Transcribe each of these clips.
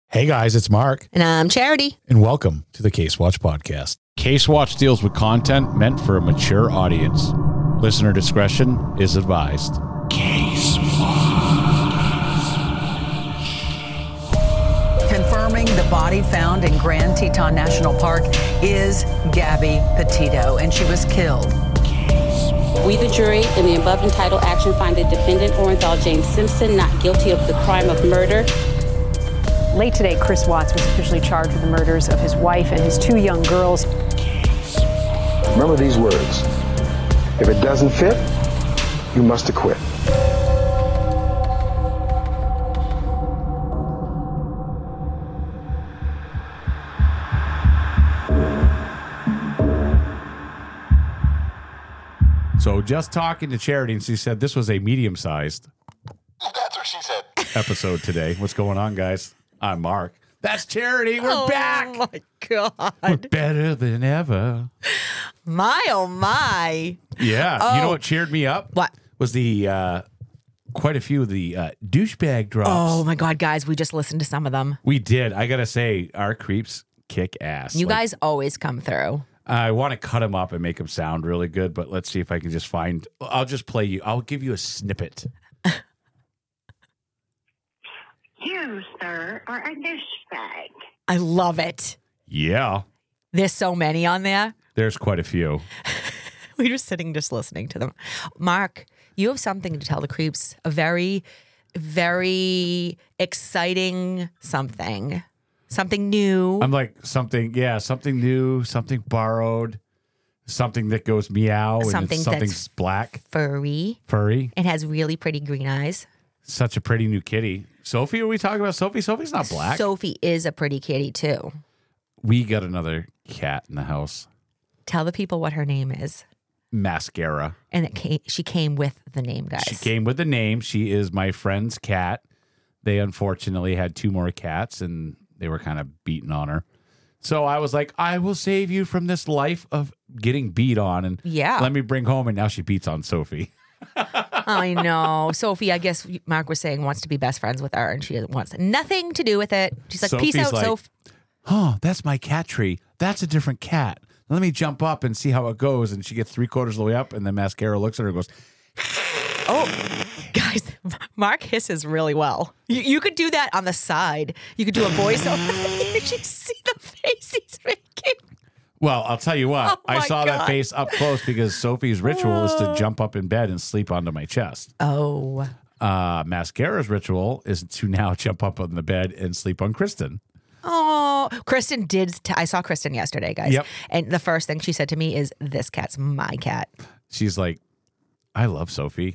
Hey guys, it's Mark. And I'm Charity. And welcome to the Case Watch podcast. Case Watch deals with content meant for a mature audience. Listener discretion is advised. Case Confirming the body found in Grand Teton National Park is Gabby Petito, and she was killed. We, the jury, in the above entitled action, find the defendant, Orenthal James Simpson, not guilty of the crime of murder. Late today, Chris Watts was officially charged with the murders of his wife and his two young girls. Remember these words. If it doesn't fit, you must acquit. So just talking to Charity, and she said this was a medium-sized That's what she said. episode today. What's going on, guys? I'm Mark. That's Charity. We're back. Oh, my God. We're better than ever. My, oh, my. Yeah. You know what cheered me up? What? Was the quite a few of the douchebag drops. Oh, my God, guys. We just listened to some of them. We did. I got to say, our creeps kick ass. You guys always come through. I want to cut them up and make them sound really good, but let's see if I can just find. I'll just play you. I'll give you a snippet. You, sir, are a douchebag. I love it. Yeah. There's so many on there. There's quite a few. We were sitting just listening to them. Mark, you have something to tell the creeps. A very, very exciting something. Something new. I'm like something new, something borrowed, something that goes meow, and Something something's that's black, furry. furry. It has really pretty green eyes. Such a pretty new kitty. Sophie, are we talking about Sophie? Sophie's not black. Sophie is a pretty kitty, too. We got another cat in the house. Tell the people what her name is. Mascara. And she came with the name, guys. She came with the name. She is my friend's cat. They unfortunately had two more cats, and they were kind of beating on her. So I was like, I will save you from this life of getting beat on, and let me bring home. And now she beats on Sophie. I know. Sophie, I guess Mark was saying, wants to be best friends with her, and she wants nothing to do with it. She's like, Sophie's peace out, like, Soph. Oh, that's my cat tree. That's a different cat. Let me jump up and see how it goes. And she gets 3/4 of the way up, and then Mascara looks at her and goes, Oh, guys, Mark hisses really well. You could do that on the side. You could do a voiceover. You should see the face he's making. well, I'll tell you what. Oh, I my saw that God. face up close because Sophie's ritual is to jump up in bed and sleep onto my chest. Oh. Mascara's ritual is to now jump up on the bed and sleep on Kristen. Oh, Kristen did. I saw Kristen yesterday, guys. Yep. And the first thing she said to me is, this cat's my cat. She's like, I love Sophie,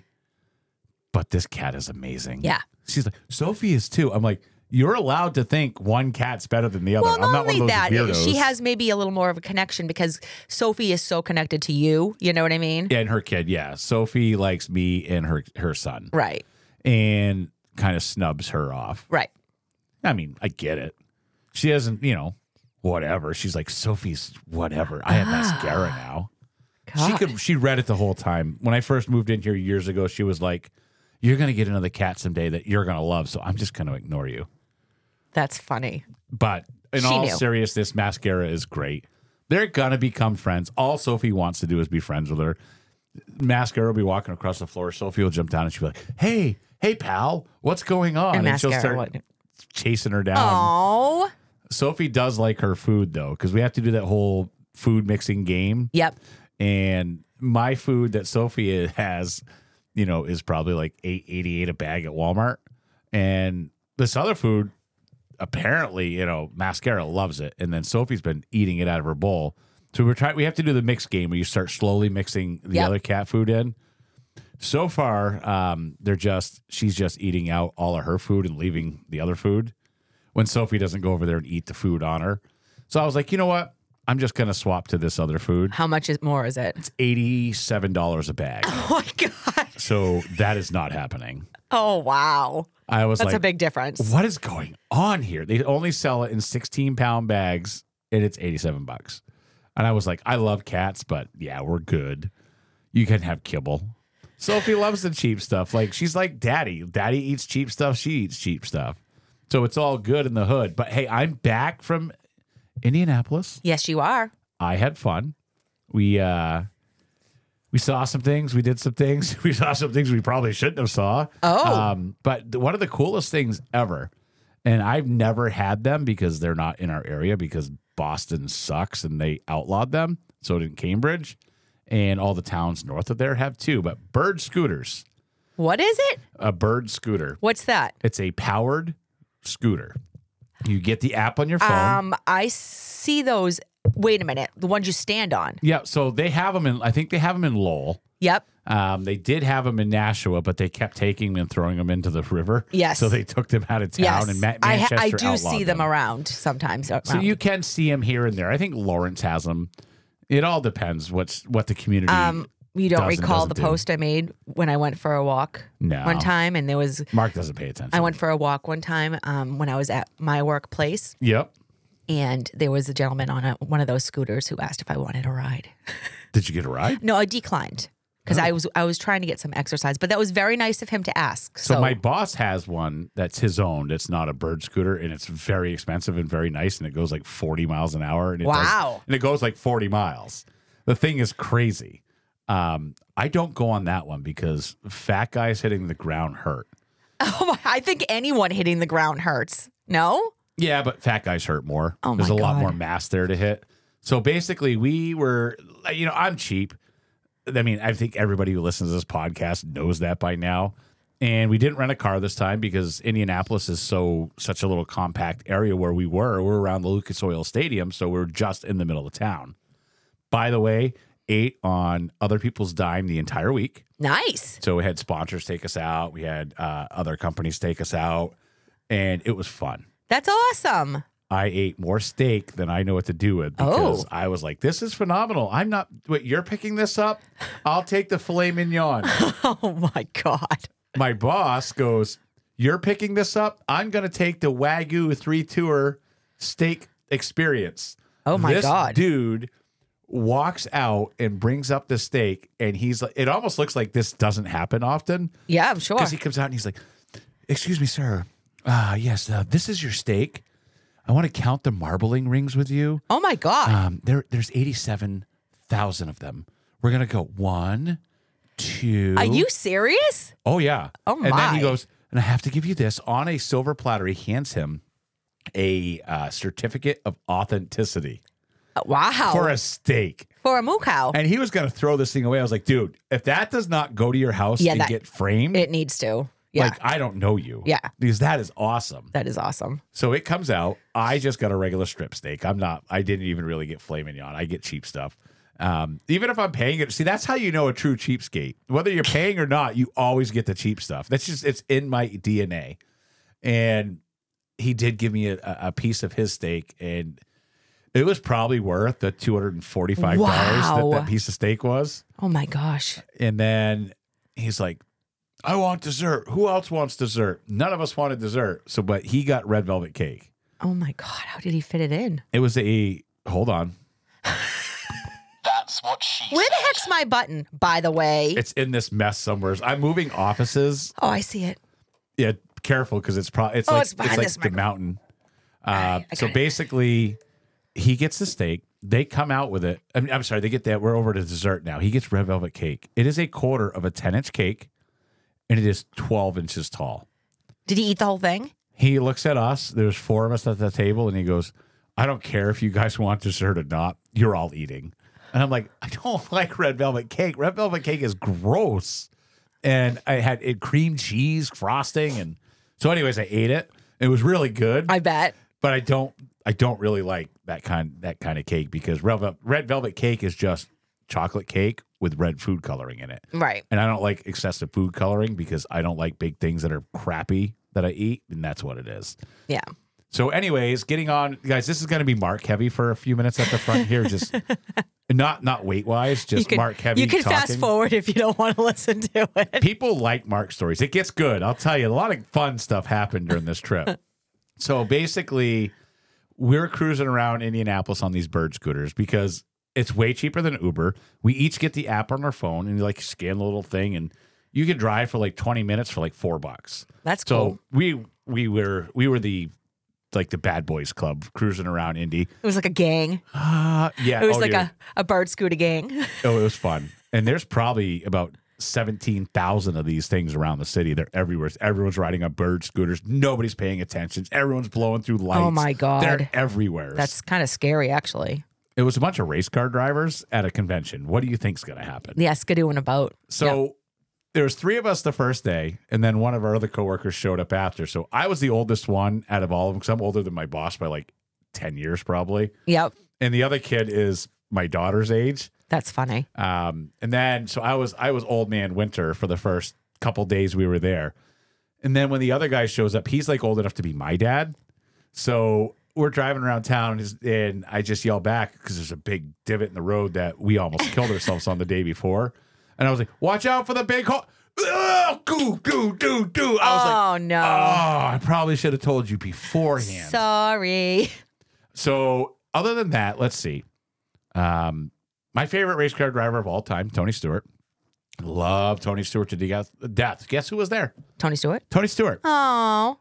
but this cat is amazing. Yeah. She's like, Sophie is too. I'm like, you're allowed to think one cat's better than the other. Well, I'm not not one only of those that, weirdos. she has maybe a little more of a connection because Sophie is so connected to you. You know what I mean? And her kid, yeah. Sophie likes me and her son. Right. And kind of snubs her off. Right. I mean, I get it. She doesn't, whatever. She's like, Sophie's whatever. I have mascara now. God. She read it the whole time. When I first moved in here years ago, she was like, you're going to get another cat someday that you're going to love, so I'm just going to ignore you. That's funny. But in She all knew. seriousness, Mascara is great. They're going to become friends. All Sophie wants to do is be friends with her. Mascara will be walking across the floor. Sophie will jump down and she'll be like, hey, pal, what's going on? And she'll Mascara start would. chasing her down. Oh. Sophie does like her food, though, because we have to do that whole food mixing game. Yep. And my food that Sophie has, is probably like $8.88 a bag at Walmart. And this other food, apparently, Mascara loves it. And then Sophie's been eating it out of her bowl. So we have to do the mix game where you start slowly mixing the other cat food in. So far, she's just eating out all of her food and leaving the other food when Sophie doesn't go over there and eat the food on her. So I was like, you know what? I'm just going to swap to this other food. How much more is it? It's $87 a bag. Oh, my God. So that is not happening. Oh, wow. I was That's like, a big difference. what is going on here? They only sell it in 16-pound bags, and it's $87. And I was like, I love cats, but yeah, we're good. You can have kibble. Sophie loves the cheap stuff. Like, she's like daddy. Daddy eats cheap stuff. She eats cheap stuff. So it's all good in the hood. But hey, I'm back from Indianapolis. Yes, you are. I had fun. We saw some things. We did some things. We saw some things we probably shouldn't have saw. But one of the coolest things ever, and I've never had them because they're not in our area because Boston sucks and they outlawed them. So did Cambridge, and all the towns north of there have too. But Bird scooters. What is it? A Bird scooter. What's that? It's a powered scooter. You get the app on your phone. I see those. Wait a minute. The ones you stand on. Yeah. So they have them in, I think they have them in Lowell. Yep. They did have them in Nashua, but they kept taking them and throwing them into the river. Yes. So they took them out of town. Yes. And Manchester I do outlawed see them around sometimes. So you can see them here and there. I think Lawrence has them. It all depends what the community. You don't does and recall the doesn't do. post I made when I went for a walk No. one time, and there was Mark doesn't pay attention. I went for a walk one time when I was at my workplace, Yep. and there was a gentleman on one of those scooters who asked if I wanted a ride. Did you get a ride? No, I declined because I was trying to get some exercise, but that was very nice of him to ask. So my boss has one that's his own. It's not a Bird scooter, and it's very expensive and very nice, and it goes like 40 miles an hour. And it goes like 40 miles. The thing is crazy. I don't go on that one because fat guys hitting the ground hurt. Oh, I think anyone hitting the ground hurts. No? Yeah, but fat guys hurt more. Oh, my There's a lot God. more mass there to hit. So basically, we were, I'm cheap. I mean, I think everybody who listens to this podcast knows that by now. And we didn't rent a car this time because Indianapolis is such a little compact area where we were. We're around the Lucas Oil Stadium, so we're just in the middle of town. By the way, ate on other people's dime the entire week. Nice. So we had sponsors take us out. We had other companies take us out, and it was fun. That's awesome. I ate more steak than I know what to do with because I was like, this is phenomenal. I'm not, you're picking this up? I'll take the filet mignon. Oh, my God. My boss goes, you're picking this up? I'm going to take the Wagyu 3-tour steak experience. Oh, my God. This dude walks out and brings up the steak, and he's like, it almost looks like this doesn't happen often. Yeah, I'm sure. Because he comes out and he's like, excuse me, sir. Yes, this is your steak. I want to count the marbling rings with you. Oh, my God. There's 87,000 of them. We're going to go 1, 2. Are you serious? Oh, yeah. Oh, my. And then he goes, and I have to give you this. On a silver platter, he hands him a certificate of authenticity. Wow. For a steak. For a moo cow. And he was going to throw this thing away. I was like, dude, if that does not go to your house and get framed, it needs to. Yeah. Like, I don't know you. Yeah. Because that is awesome. That is awesome. So it comes out. I just got a regular strip steak. I didn't even really get filet mignon. I get cheap stuff. Even if I'm paying it. See, that's how you know a true cheapskate. Whether you're paying or not, you always get the cheap stuff. It's in my DNA. And he did give me a piece of his steak, and it was probably worth the $245 that piece of steak was. Oh, my gosh. And then he's like, I want dessert. Who else wants dessert? None of us wanted dessert. But he got red velvet cake. Oh, my God. How did he fit it in? It was hold on. That's what she Where the said. heck's my button, by the way? It's in this mess somewhere. I'm moving offices. Oh, I see it. Yeah, careful because it's probably it's like behind this the mountain. right, I So got it. basically, he gets the steak. They come out with it. I'm sorry, they get that. We're over to dessert now. He gets red velvet cake. It is a quarter of a 10-inch cake, and it is 12 inches tall. Did he eat the whole thing? He looks at us. There's 4 of us at the table, and he goes, I don't care if you guys want dessert or not. You're all eating. And I'm like, I don't like red velvet cake. Red velvet cake is gross. And I had cream cheese frosting, and so anyways, I ate it. It was really good. I bet. But I don't really like that kind of cake because red velvet cake is just chocolate cake with red food coloring in it. Right. And I don't like excessive food coloring because I don't like big things that are crappy that I eat, and that's what it is. Yeah. So anyways, getting on, guys, this is going to be Mark heavy for a few minutes at the front here. Just not weight wise, just Mark heavy. You can talking. fast forward if you don't want to listen to it. People like Mark stories. It gets good. I'll tell you, a lot of fun stuff happened during this trip. So basically, we're cruising around Indianapolis on these Bird scooters because it's way cheaper than Uber. We each get the app on our phone and you scan the little thing, and you can drive for 20 minutes for $4. That's so cool. we we were the bad boys club cruising around Indy. It was like a gang. Yeah. It was a bird scooter gang. Oh, it was fun. And there's probably about 17,000 of these things around the city. They're everywhere. Everyone's riding on bird scooters. Nobody's paying attention. Everyone's blowing through lights. Oh my God. They're everywhere. That's kind of scary, actually. It was a bunch of race car drivers at a convention. What do you think's going to happen? Yeah, skidooing about. So there was 3 of us the first day, and then one of our other coworkers showed up after. So I was the oldest one out of all of them because I'm older than my boss by like 10 years probably. Yep. And the other kid is my daughter's age. That's funny. And then so I was old man winter for the first couple days we were there. And then when the other guy shows up, he's like old enough to be my dad. So we're driving around town and I just yell back because there's a big divot in the road that we almost killed ourselves on the day before. And I was like, watch out for the big hole. Oh, goo, goo, doo, doo. I was like, no. Oh, I probably should have told you beforehand. Sorry. So other than that, let's see. My favorite race car driver of all time, Tony Stewart. Love Tony Stewart to death. Guess who was there? Tony Stewart. Tony Stewart. Oh.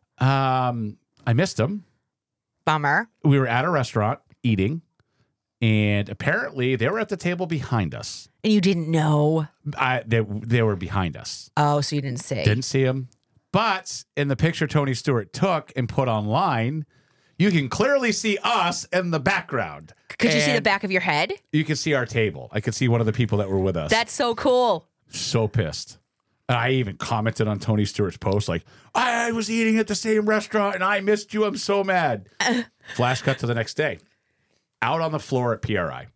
I missed him. Bummer. We were at a restaurant eating, and apparently they were at the table behind us. And you didn't know? They were behind us. Oh, so you didn't see. Didn't see him. But in the picture Tony Stewart took and put online, you can clearly see us in the background. Could you see the back of your head? You can see our table. I could see one of the people that were with us. That's so cool. So pissed. And I even commented on Tony Stewart's post like, I was eating at the same restaurant and I missed you. I'm so mad. Flash cut to the next day. Out on the floor at PRI.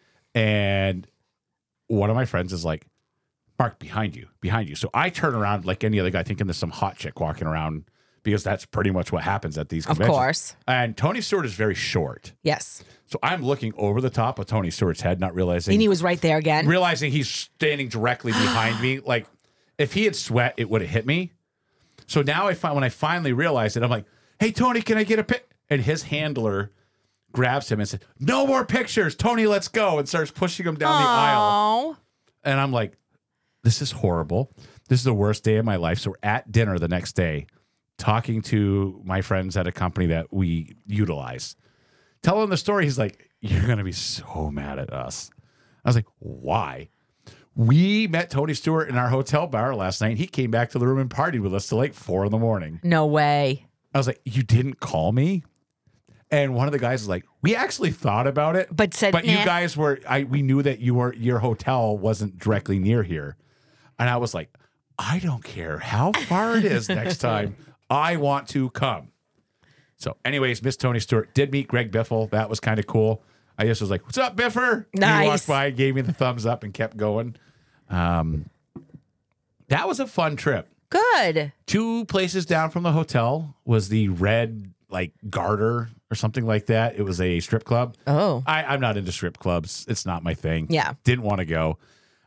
And one of my friends is like, Mark, behind you. So I turn around like any other guy thinking there's some hot chick walking around because that's pretty much what happens at these conventions. Of course. And Tony Stewart is very short. Yes. So I'm looking over the top of Tony Stewart's head, not realizing. And he was right there again. Realizing he's standing directly behind me. Like, if he had sweat, it would have hit me. So now when I finally realized it, I'm like, hey, Tony, can I get a pic? And his handler grabs him and says, no more pictures. Tony, let's go. And starts pushing him down the aisle. And I'm like, this is horrible. This is the worst day of my life. So we're at dinner the next day talking to my friends at a company that we utilize. Telling the story, he's like, you're going to be so mad at us. I was like, why? We met Tony Stewart in our hotel bar last night. He came back to the room and partied with us till like 4 a.m. No way. I was like, you didn't call me? And one of the guys was like, we actually thought about it. But you guys were, we knew that your hotel wasn't directly near here. And I was like, I don't care how far it is next time. I want to come. So anyways, Miss Tony Stewart did meet Greg Biffle. That was kind of cool. I just was like, what's up, Biffer? Nice. He walked by, gave me the thumbs up and kept going. That was a fun trip. Good. 2 places down from the hotel was the Red Garter or something like that. It was a strip club. Oh. I'm not into strip clubs. It's not my thing. Yeah. Didn't want to go.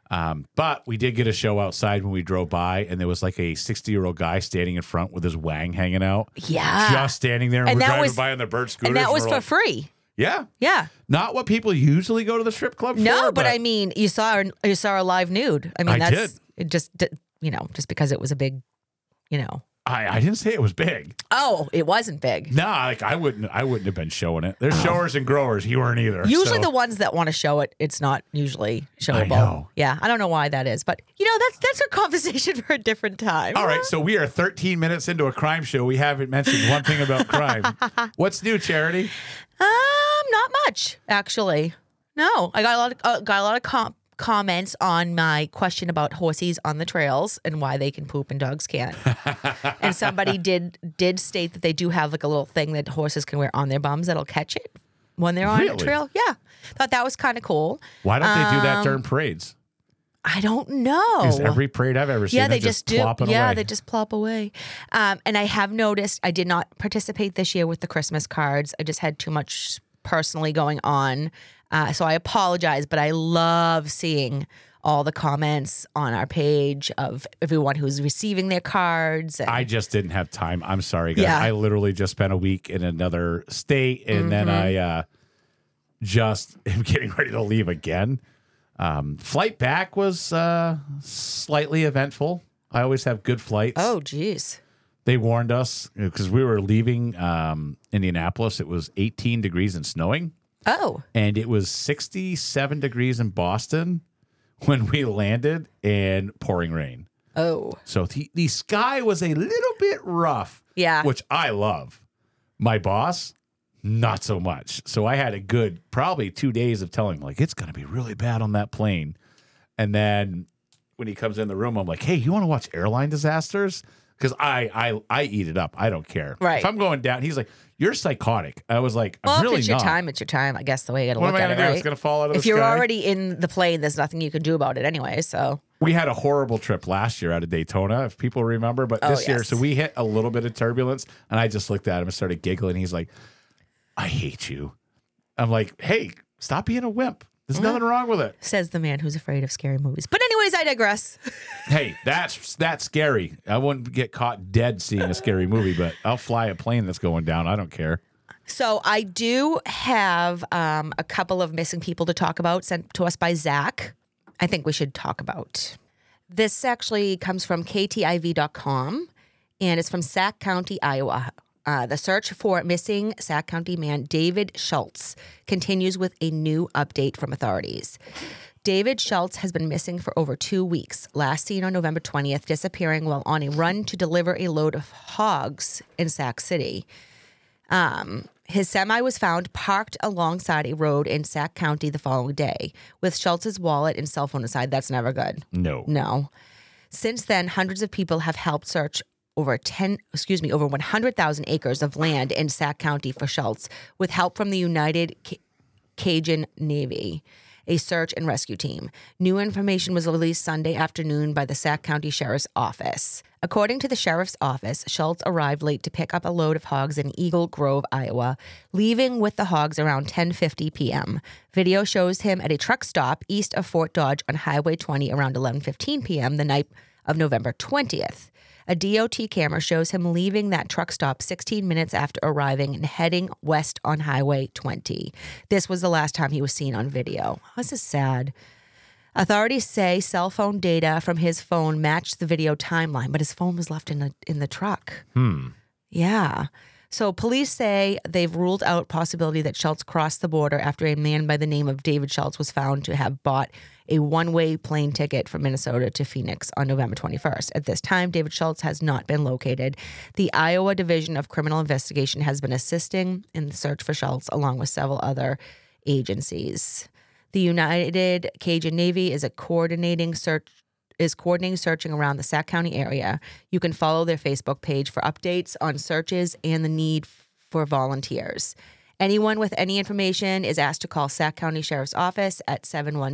But we did get a show outside when we drove by, and there was like a 60-year-old guy standing in front with his wang hanging out. Yeah. Just standing there, and we're driving by on the bird scooters. And that was we're for like, free. Yeah. Yeah. Not what people usually go to the strip club for. No, but I mean, you saw a live nude. I mean, I that's it just because it was a big, I didn't say it was big. Oh, it wasn't big. No, I wouldn't have been showing it. There's showers and growers. You weren't either. Usually so. the ones that want to show it, it's not usually showable. I know. Yeah, I don't know why that is, but that's a conversation for a different time. All right, so we are 13 minutes into a crime show. We haven't mentioned one thing about crime. What's new, Charity? Not much actually. No, I got a lot of comments on my question about horses on the trails and why they can poop and dogs can't. And somebody did state that they do have like a little thing that horses can wear on their bums that'll catch it when they're on a trail. Yeah, thought that was kind of cool. Why don't they do that during parades? I don't know. Because every parade I've ever seen, they just do. Plop it yeah, away. they just plop away. And I have noticed I did not participate this year with the Christmas cards. I just had too much personally going on. So I apologize, but I love seeing all the comments on our page of everyone who's receiving their cards. I just didn't have time. I'm sorry, guys. Yeah. I literally just spent a week in another state, and then I just am getting ready to leave again. Flight back was slightly eventful. I always have good flights. Oh, geez. They warned us because we were leaving Indianapolis. It was 18 degrees and snowing. Oh. And it was 67 degrees in Boston when we landed and pouring rain. Oh. So the sky was a little bit rough. Yeah. Which I love. My boss, not so much. So I had a good probably 2 days of telling him, like, it's going to be really bad on that plane. And then when he comes in the room, I'm like, hey, you want to watch airline disasters? Because I eat it up. I don't care. Right. If I'm going down, he's like, you're psychotic. I was like, I'm really if it's your not. time, it's your time. I guess the way you got to What look am I at it, gonna do? right? It's gonna fall out of the If you're sky? already in the plane, there's nothing you can do about it anyway. So We had a horrible trip last year out of Daytona, if people remember. But this year, yes. so we hit a little bit of turbulence, and I just looked at him and started giggling. He's like, I hate you. I'm like, hey, stop being a wimp. There's nothing wrong with it. says the man who's afraid of scary movies. But anyways, I digress. Hey, that's scary. I wouldn't get caught dead seeing a scary movie, but I'll fly a plane that's going down. I don't care. So I do have a couple of missing people to talk about sent to us by Zach. I think we should talk about. This actually comes from KTIV.com, and it's from Sac County, Iowa. The search for missing Sac County man David Schultz continues with a new update from authorities. David Schultz has been missing for over 2 weeks, last seen on November 20th, disappearing while on a run to deliver a load of hogs in Sac City. His semi was found parked alongside a road in Sac County the following day, with Schultz's wallet and cell phone aside. That's never good. No. Since then, hundreds of people have helped search over 100,000 acres of land in Sac County for Schultz, with help from the United Cajun Navy, a search and rescue team. New information was released Sunday afternoon by the Sac County Sheriff's Office. According to the Sheriff's Office, Schultz arrived late to pick up a load of hogs in Eagle Grove, Iowa, leaving with the hogs around 10:50 p.m. Video shows him at a truck stop east of Fort Dodge on Highway 20 around 11:15 p.m. the night of November 20th. A DOT camera shows him leaving that truck stop 16 minutes after arriving and heading west on Highway 20. This was the last time he was seen on video. This is sad. Authorities say cell phone data from his phone matched the video timeline, but his phone was left in the truck. Yeah. So police say they've ruled out possibility that Schultz crossed the border after a man by the name of David Schultz was found to have bought a one-way plane ticket from Minnesota to Phoenix on November 21st. At this time, David Schultz has not been located. The Iowa Division of Criminal Investigation has been assisting in the search for Schultz along with several other agencies. The United Cajun Navy is coordinating searching around the Sac County area. You can follow their Facebook page for updates on searches and the need for volunteers. Anyone with any information is asked to call Sac County Sheriff's Office at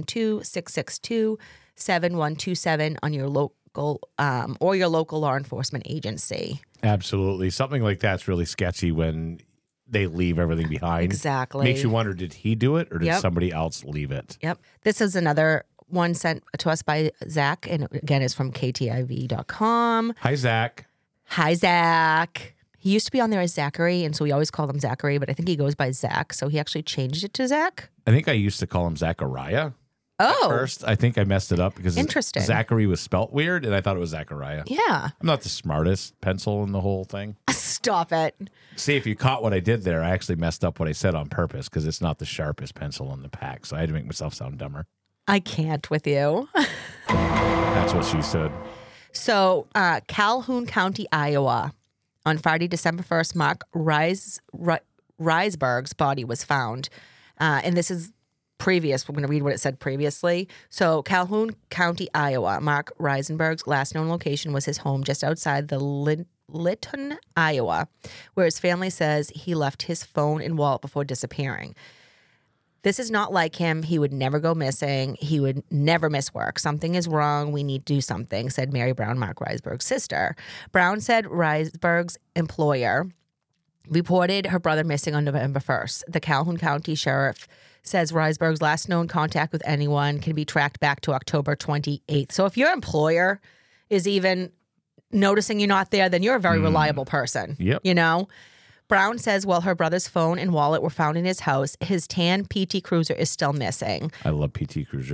712-662-7127 on your local or your local law enforcement agency. Absolutely. Something like that's really sketchy when they leave everything behind. Exactly. Makes you wonder, did he do it or did Yep. somebody else leave it? Yep. This is another one sent to us by Zach, and again, it's from KTIV.com. Hi, Zach. Hi, Zach. He used to be on there as Zachary, and so we always called him Zachary, but I think he goes by Zach, so he actually changed it to Zach. I think I used to call him Zachariah. Oh. First, I think I messed it up because Interesting. Zachary was spelt weird, and I thought it was Zachariah. Yeah. I'm not the smartest pencil in the whole thing. Stop it. See, if you caught what I did there, I actually messed up what I said on purpose because it's not the sharpest pencil in the pack, so I had to make myself sound dumber. I can't with you. That's what she said. So, Calhoun County, Iowa. On Friday, December 1st, Mark Reisberg's body was found. And this is previous. We're going to read what it said previously. So, Calhoun County, Iowa. Mark Reisenberg's last known location was his home just outside the Lytton, Iowa, where his family says he left his phone and wallet before disappearing. This is not like him. He would never go missing. He would never miss work. Something is wrong. We need to do something, said Mary Brown, Mark Reisberg's sister. Brown said Reisberg's employer reported her brother missing on November 1st. The Calhoun County Sheriff says Reisberg's last known contact with anyone can be tracked back to October 28th. So if your employer is even noticing you're not there, then you're a very reliable person. Yep. You know? Brown says while her brother's phone and wallet were found in his house, his tan PT Cruiser is still missing. I love PT Cruisers.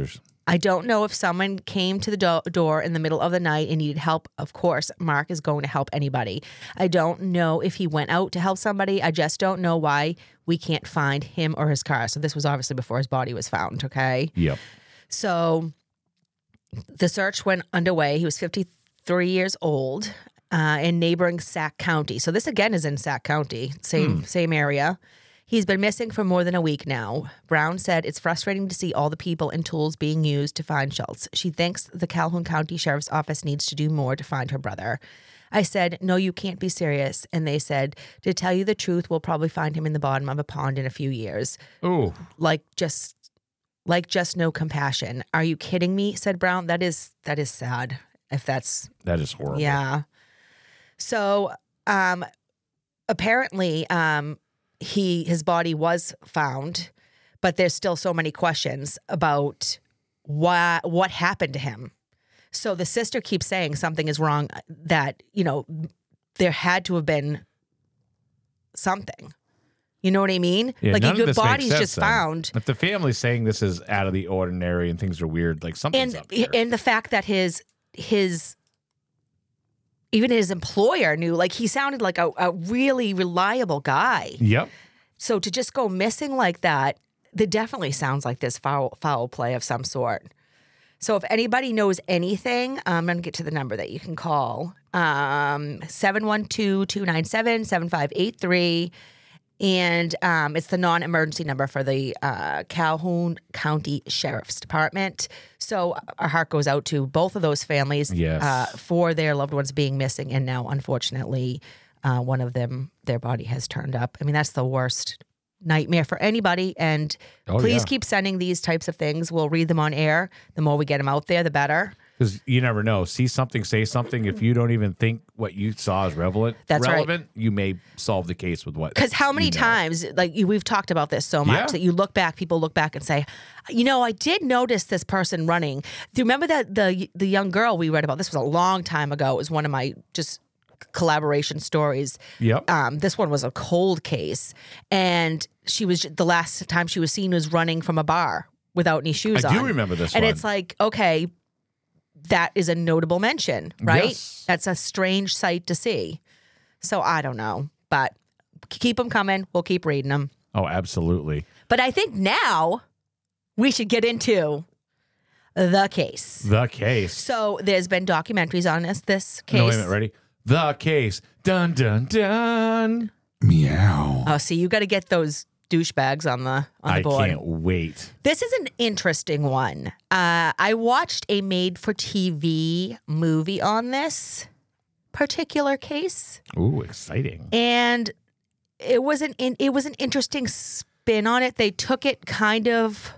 I don't know if someone came to the door in the middle of the night and needed help. Of course, Mark is going to help anybody. I don't know if he went out to help somebody. I just don't know why we can't find him or his car. So this was obviously before his body was found, okay? Yep. So the search went underway. He was 53 years old in neighboring Sac County. So this again is in Sac County, same area. He's been missing for more than a week now. Brown said it's frustrating to see all the people and tools being used to find Schultz. She thinks the Calhoun County Sheriff's Office needs to do more to find her brother. I said, no, you can't be serious. And they said, to tell you the truth, we'll probably find him in the bottom of a pond in a few years. Oh. Like just no compassion. Are you kidding me? Said Brown. That is sad. That is horrible. Yeah. So apparently his body was found, but there's still so many questions about what happened to him. So the sister keeps saying something is wrong, that, there had to have been something. You know what I mean? Yeah, like none of your this body's makes just sense, then. found. If the family's saying this is out of the ordinary and things are weird, like something's up here. And the fact that his even his employer knew, like he sounded like a really reliable guy. Yep. So to just go missing like that definitely sounds like this foul play of some sort. So if anybody knows anything, I'm going to get to the number that you can call. 712-297-7583. And it's the non-emergency number for the Calhoun County Sheriff's Department. So our heart goes out to both of those families for their loved ones being missing. And now, unfortunately, one of them, their body has turned up. I mean, that's the worst nightmare for anybody. And please keep sending these types of things. We'll read them on air. The more we get them out there, the better. Because you never know. See something, say something. If you don't even think what you saw is relevant, you may solve the case with what. Because how many times, we've talked about this so much that people look back and say, I did notice this person running. Do you remember that the young girl we read about? This was a long time ago. It was one of my just collaboration stories. Yep. This one was a cold case, and she was the last time she was seen was running from a bar without any shoes on. I do remember this and one. It's like, okay, that is a notable mention, right? Yes. That's a strange sight to see. So I don't know, but keep them coming. We'll keep reading them. Oh, absolutely. But I think now we should get into the case. The case. So there's been documentaries on this case. No, wait a minute. Ready? The case. Dun, dun, dun. Meow. Oh, see, you got to get those douchebags on the board. I can't wait. This is an interesting one. I watched a made-for-TV movie on this particular case. Ooh, exciting. And it was an interesting spin on it. They took it kind of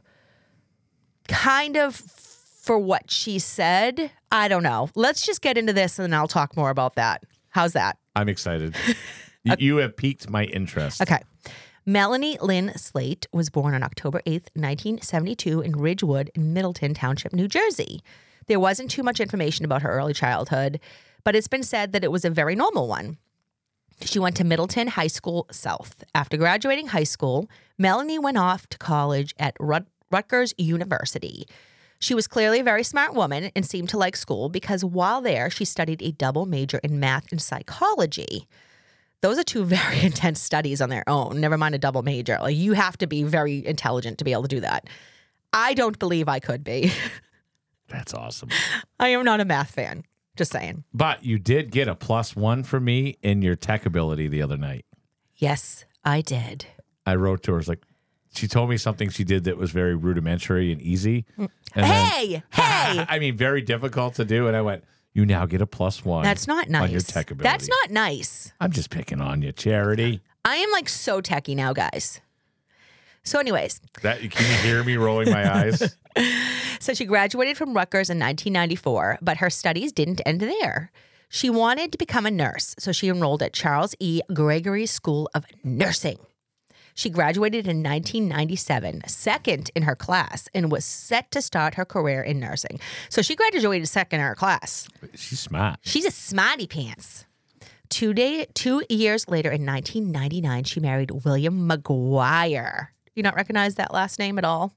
for what she said. I don't know. Let's just get into this and then I'll talk more about that. How's that? I'm excited. You have piqued my interest. Okay. Melanie Lynn Slate was born on October 8th, 1972 in Ridgewood in Middleton Township, New Jersey. There wasn't too much information about her early childhood, but it's been said that it was a very normal one. She went to Middleton High School South. After graduating high school, Melanie went off to college at Rutgers University. She was clearly a very smart woman and seemed to like school because while there, she studied a double major in math and psychology. Those are two very intense studies on their own, never mind a double major. Like, you have to be very intelligent to be able to do that. I don't believe I could be. That's awesome. I am not a math fan. Just saying. But you did get a +1 for me in your tech ability the other night. Yes, I did. I wrote to her, she told me something she did that was very rudimentary and easy. And hey! I mean, very difficult to do. And I went, you now get a +1. That's not nice. On your tech ability. That's not nice. I'm just picking on you, Charity. I am so techie now, guys. So anyways. Can you hear me rolling my eyes? So she graduated from Rutgers in 1994, but her studies didn't end there. She wanted to become a nurse, so she enrolled at Charles E. Gregory School of Nursing. She graduated in 1997, second in her class, and was set to start her career in nursing. So she graduated second in her class. She's smart. She's a smarty pants. 2 years later, in 1999, she married William McGuire. You not recognize that last name at all?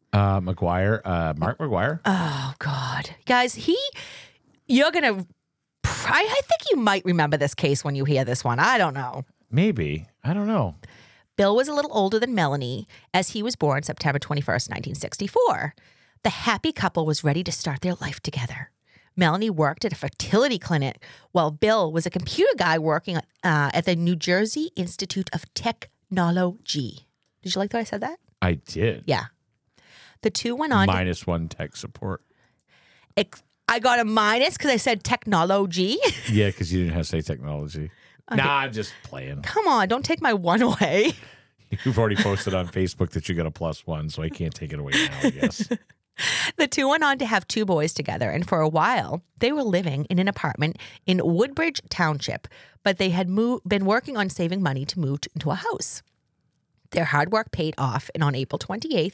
Mark McGuire. Oh, God. Guys, you're going to, I think you might remember this case when you hear this one. I don't know. Maybe. I don't know. Bill was a little older than Melanie as he was born September 21st, 1964. The happy couple was ready to start their life together. Melanie worked at a fertility clinic while Bill was a computer guy working at the New Jersey Institute of Technology. Did you like that I said that? I did. Yeah. The two went on. -1 tech support. I got a minus because I said technology. Yeah, because you didn't have to say technology. Nah, I'm just playing. Come on, don't take my one away. You've already posted on Facebook that you got a +1, so I can't take it away now, I guess. The two went on to have 2 boys together, and for a while, they were living in an apartment in Woodbridge Township, but they had been working on saving money to move into a house. Their hard work paid off, and on April 28th,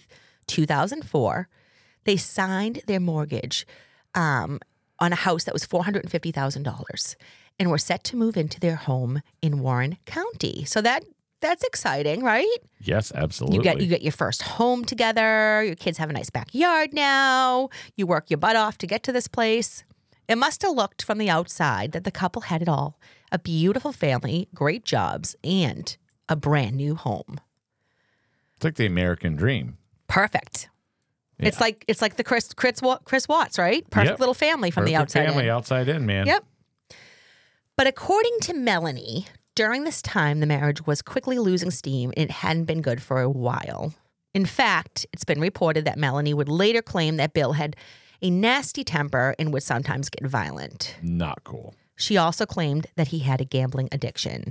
2004, they signed their mortgage on a house that was $450,000 and were set to move into their home in Warren County. So that's exciting, right? Yes, absolutely. You get your first home together. Your kids have a nice backyard now. You work your butt off to get to this place. It must have looked from the outside that the couple had it all. A beautiful family, great jobs, and a brand new home. It's like the American dream. Perfect. Yeah. It's like the Chris Watts, right? Perfect little family from the outside in. Family outside in, man. Yep. But according to Melanie, during this time, the marriage was quickly losing steam and it hadn't been good for a while. In fact, it's been reported that Melanie would later claim that Bill had a nasty temper and would sometimes get violent. Not cool. She also claimed that he had a gambling addiction.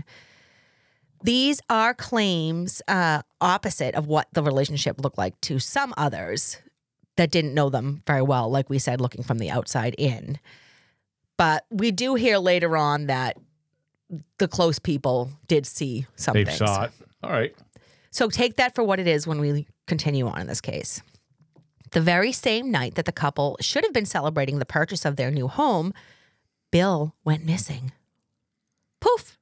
These are claims opposite of what the relationship looked like to some others that didn't know them very well, like we said, looking from the outside in. But we do hear later on that the close people did see some They things. saw it. All right. So take that for what it is when we continue on in this case. The very same night that the couple should have been celebrating the purchase of their new home, Bill went missing. Poof.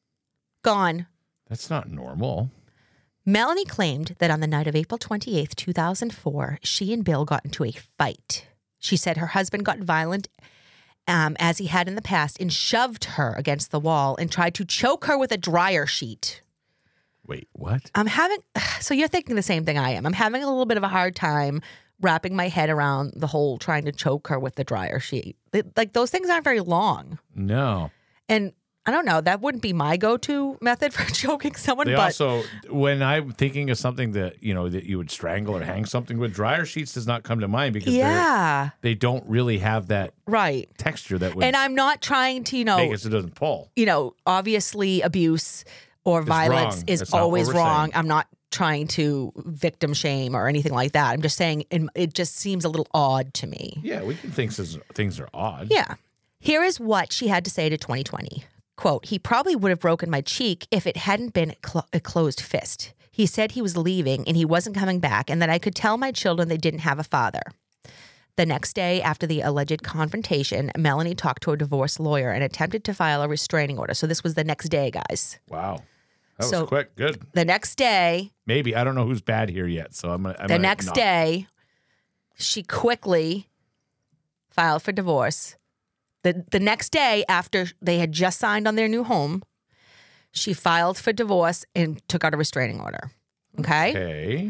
Gone. That's not normal. Melanie claimed that on the night of April 28th, 2004, she and Bill got into a fight. She said her husband got violent as he had in the past, and shoved her against the wall and tried to choke her with a dryer sheet. Wait, what? So you're thinking the same thing I am. I'm having a little bit of a hard time wrapping my head around the whole trying to choke her with the dryer sheet. Like those things aren't very long. No. And I don't know, that wouldn't be my go-to method for choking someone. They also, when I'm thinking of something that, that you would strangle or hang something with, dryer sheets does not come to mind because they don't really have that texture that would. And I'm not trying to, make it so it doesn't pull. Obviously abuse or violence is always wrong. I'm not trying to victim shame or anything like that. I'm just saying it just seems a little odd to me. Yeah, we can think things are odd. Yeah. Here is what she had to say to 2020. Quote, he probably would have broken my cheek if it hadn't been a closed fist. He said he was leaving and he wasn't coming back and that I could tell my children they didn't have a father. The next day after the alleged confrontation, Melanie talked to a divorce lawyer and attempted to file a restraining order. So this was the next day, guys. Wow. That was quick. Good. The next day. Maybe. I don't know who's bad here yet. So I'm the next day, she quickly filed for divorce. The next day after they had just signed on their new home, she filed for divorce and took out a restraining order. Okay?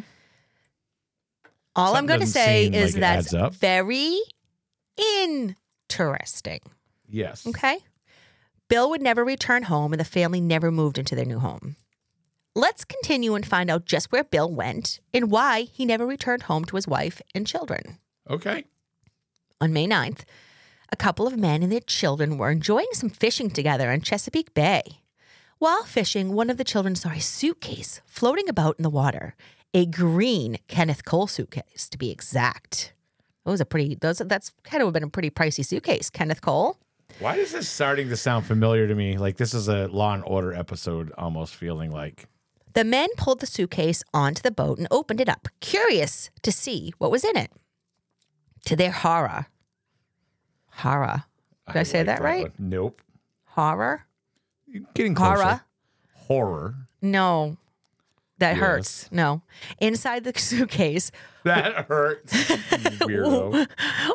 All I'm going to say is that's very interesting. Yes. Okay? Bill would never return home and the family never moved into their new home. Let's continue and find out just where Bill went and why he never returned home to his wife and children. Okay. On May 9th, a couple of men and their children were enjoying some fishing together in Chesapeake Bay. While fishing, one of the children saw a suitcase floating about in the water. A green Kenneth Cole suitcase, to be exact. That's kind of been a pretty pricey suitcase, Kenneth Cole. Why is this starting to sound familiar to me? Like this is a Law and Order episode, almost feeling like. The men pulled the suitcase onto the boat and opened it up, curious to see what was in it. To their horror. Did I say that right? Nope. Horror? You're getting closer. Horror. No. That Yes. hurts. No. Inside the suitcase That hurts. Weirdo.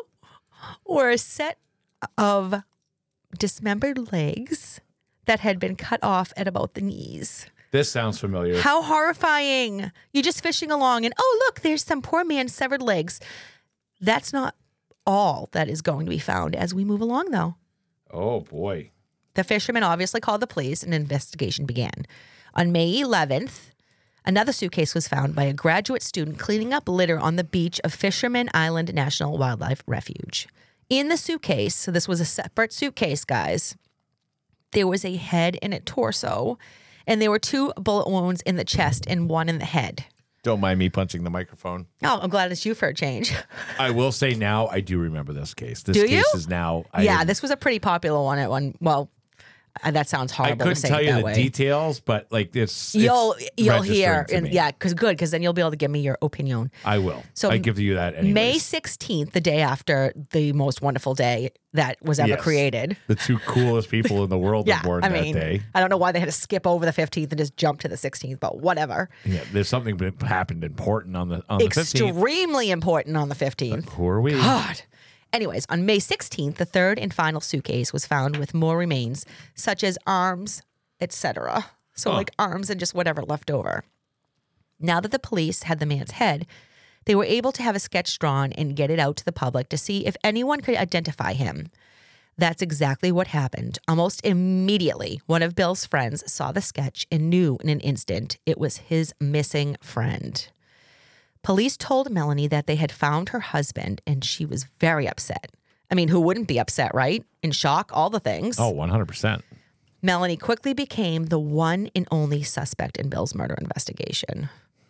were a set of dismembered legs that had been cut off at about the knees. This sounds familiar. How horrifying. You're just fishing along and, oh, look, there's some poor man's severed legs. That's not all that is going to be found as we move along, though. Oh, boy. The fisherman obviously called the police and an investigation began. On May 11th, another suitcase was found by a graduate student cleaning up litter on the beach of Fisherman Island National Wildlife Refuge. In the suitcase, so this was a separate suitcase, guys, there was a head and a torso, and there were 2 bullet wounds in the chest and 1 in the head. Don't mind me punching the microphone. Oh, I'm glad it's you for a change. I will say now, I do remember this case. This Do case you? is now. This was a pretty popular one at one. Well, that sounds I horrible to couldn't say tell it you that the way. details, but like it's You'll registering hear, to and me. yeah, because then you'll be able to give me your opinion. I will. So I give you that anyways. May 16th, the day after the most wonderful day that was ever Yes. created. The 2 coolest people in the world Yeah, were born I that mean, day. I don't know why they had to skip over the 15th and just jump to the 16th, but whatever. Yeah, there's something that happened important on the 15th. Extremely important on the 15th. Who are we? God. Anyways, on May 16th, the third and final suitcase was found with more remains, such as arms, etc. So like arms and just whatever left over. Now that the police had the man's head, they were able to have a sketch drawn and get it out to the public to see if anyone could identify him. That's exactly what happened. Almost immediately, one of Bill's friends saw the sketch and knew in an instant it was his missing friend. Police told Melanie that they had found her husband, and she was very upset. I mean, who wouldn't be upset, right? In shock, all the things. Oh, 100%. Melanie quickly became the one and only suspect in Bill's murder investigation.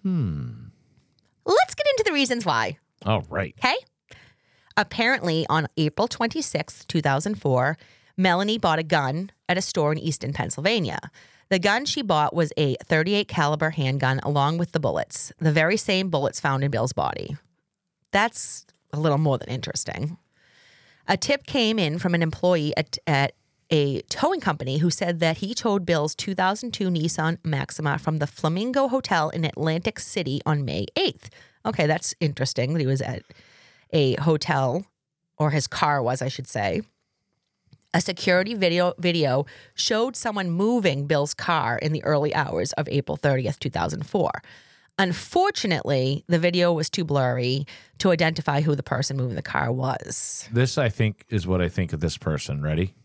Let's get into the reasons why. All right. Okay? Apparently, on April 26th, 2004, Melanie bought a gun at a store in Easton, Pennsylvania. The gun she bought was a .38 caliber handgun along with the bullets, the very same bullets found in Bill's body. That's a little more than interesting. A tip came in from an employee at a towing company who said that he towed Bill's 2002 Nissan Maxima from the Flamingo Hotel in Atlantic City on May 8th. Okay, that's interesting that he was at a hotel, or his car was, I should say. A security video showed someone moving Bill's car in the early hours of April 30th, 2004. Unfortunately, the video was too blurry to identify who the person moving the car was. This, I think, is what I think of this person. Ready?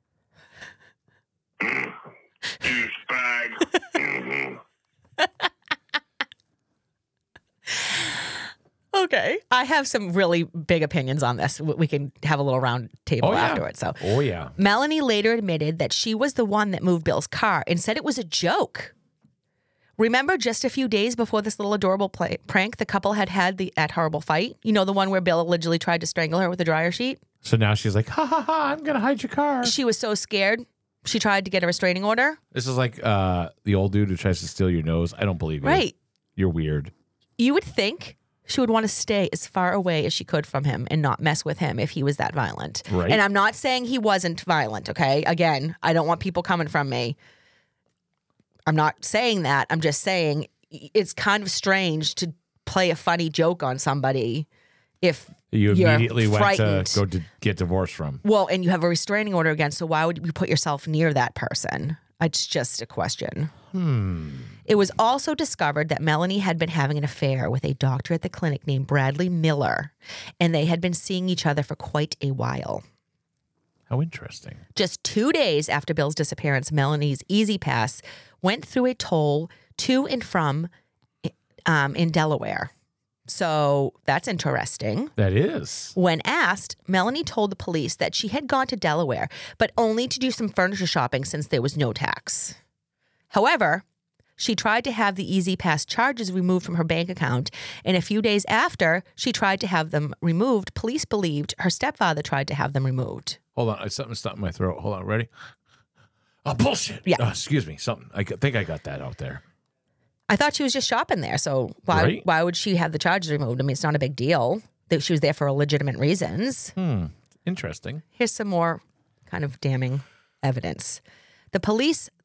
Okay. I have some really big opinions on this. We can have a little round table afterwards. So, Oh, yeah. Melanie later admitted that she was the one that moved Bill's car and said it was a joke. Remember just a few days before this little adorable prank the couple had that horrible fight? You know, the one where Bill allegedly tried to strangle her with a dryer sheet? So now she's like, ha, ha, ha, I'm going to hide your car. She was so scared, she tried to get a restraining order. This is like the old dude who tries to steal your nose. I don't believe you. Right. You're weird. You would think she would want to stay as far away as she could from him and not mess with him if he was that violent. Right. And I'm not saying he wasn't violent, okay? Again, I don't want people coming from me. I'm not saying that. I'm just saying it's kind of strange to play a funny joke on somebody if You you're immediately went frightened. to go to get divorced from. Well, and you have a restraining order against, so why would you put yourself near that person? It's just a question. It was also discovered that Melanie had been having an affair with a doctor at the clinic named Bradley Miller, and they had been seeing each other for quite a while. How interesting. Just 2 days after Bill's disappearance, Melanie's Easy Pass went through a toll to and from in Delaware. So that's interesting. That is. When asked, Melanie told the police that she had gone to Delaware, but only to do some furniture shopping since there was no tax. However, she tried to have the Easy Pass charges removed from her bank account, and a few days after she tried to have them removed, police believed her stepfather tried to have them removed. Hold on. Something stuck in my throat. Hold on. Ready? Oh, bullshit. Yeah. Oh, excuse me. Something. I think I got that out there. I thought she was just shopping there, so Right. why would she have the charges removed? I mean, it's not a big deal. That she was there for legitimate reasons. Interesting. Here's some more kind of damning evidence. The police